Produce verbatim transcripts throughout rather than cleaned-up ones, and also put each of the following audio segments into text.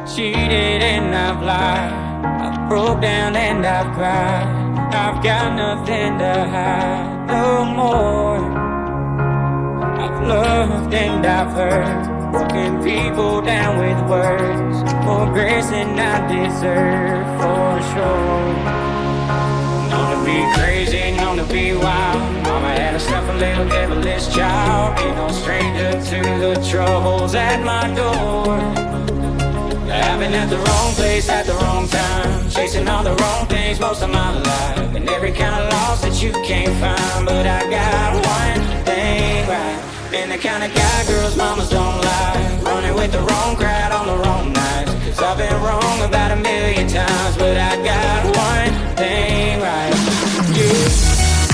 cheated and I've lied, I've broke down and I've cried. I've got nothing to hide no more. I've loved and I've hurt, broken people down with words, more grace than I deserve for sure. Known to be crazy, known to be wild. Mama had herself a little devilish child. Ain't no stranger to the troubles at my door. I've been at the wrong place at the wrong time, chasing all the wrong things most of my life, and every kind of loss that you can't find. But I got one thing right, been the kind of guy girls mamas don't like, running with the wrong crowd on the wrong nights. Cause I've been wrong about a million times, but I got one thing right. You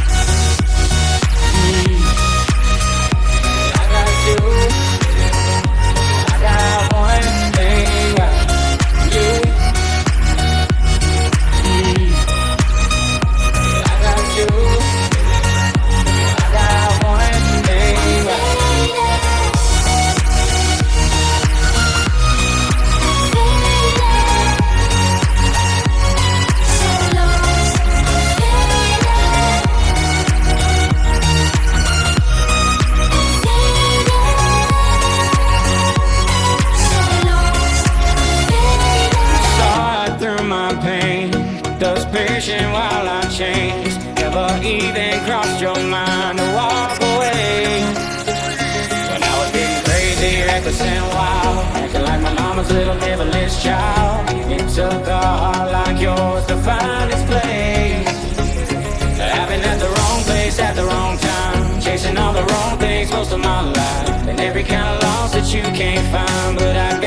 while I changed, never even crossed your mind to walk away. When I was getting crazy, reckless and wild, acting like my mama's little devilish child. It took a heart like yours to find its place. I've been at the wrong place at the wrong time, chasing all the wrong things most of my life, and every kind of loss that you can't find. But I